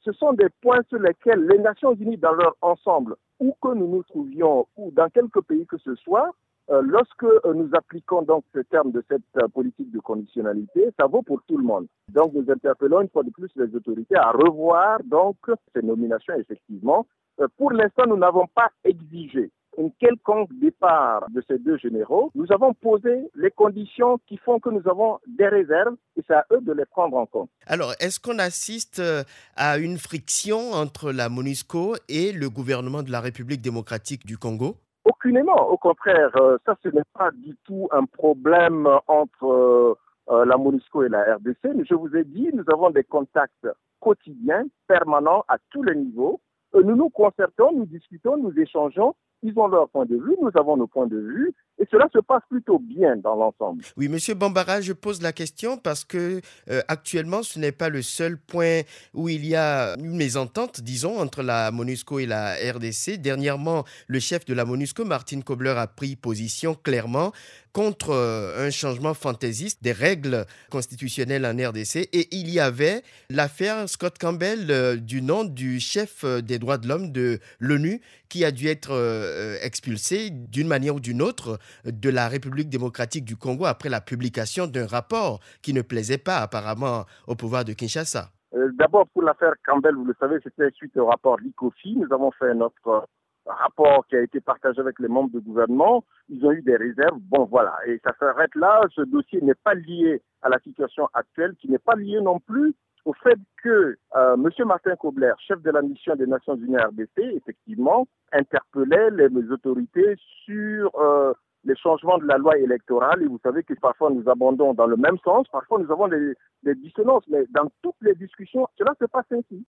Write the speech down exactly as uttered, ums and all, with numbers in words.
Ce sont des points sur lesquels les Nations Unies dans leur ensemble, où que nous nous trouvions, ou dans quelques pays que ce soit, euh, lorsque euh, nous appliquons donc ce terme de cette euh, politique de conditionnalité, ça vaut pour tout le monde. Donc nous interpellons une fois de plus les autorités à revoir donc ces nominations effectivement. Euh, pour l'instant, nous n'avons pas exigé un quelconque départ de ces deux généraux. Nous avons posé les conditions qui font que nous avons des réserves et c'est à eux de les prendre en compte. Alors, est-ce qu'on assiste euh, à une friction entre la MONUSCO et le gouvernement de la République démocratique du Congo? Aucunement. Au contraire, euh, ça ce n'est pas du tout un problème entre euh, euh, la MONUSCO et la R D C. Je vous ai dit, nous avons des contacts quotidiens, permanents, à tous les niveaux. Euh, nous nous concertons, nous discutons, nous échangeons. Ils ont leur point de vue, nous avons nos points de vue, et cela se passe plutôt bien dans l'ensemble. Oui, Monsieur Bambara, je pose la question parce que euh, actuellement, ce n'est pas le seul point où il y a une mésentente, disons, entre la MONUSCO et la R D C. Dernièrement, le chef de la MONUSCO, Martin Kobler, a pris position clairement contre euh, un changement fantaisiste des règles constitutionnelles en R D C. Et il y avait l'affaire Scott Campbell euh, du nom du chef euh, des droits de l'homme de l'ONU qui a dû être euh, expulsé d'une manière ou d'une autre de la République démocratique du Congo après la publication d'un rapport qui ne plaisait pas apparemment au pouvoir de Kinshasa. Euh, D'abord, pour l'affaire Campbell, vous le savez, c'était suite au rapport l'ICOFI. Nous avons fait notre rapport qui a été partagé avec les membres du gouvernement. Ils ont eu des réserves. Bon, voilà. Et ça s'arrête là. Ce dossier n'est pas lié à la situation actuelle, qui n'est pas lié non plus au fait que euh, M. Martin Kobler, chef de la mission des Nations Unies R D C, effectivement, interpellait les, les autorités sur euh, les changements de la loi électorale. Et vous savez que parfois nous abondons dans le même sens, parfois nous avons des, des dissonances, mais dans toutes les discussions, cela se passe ainsi.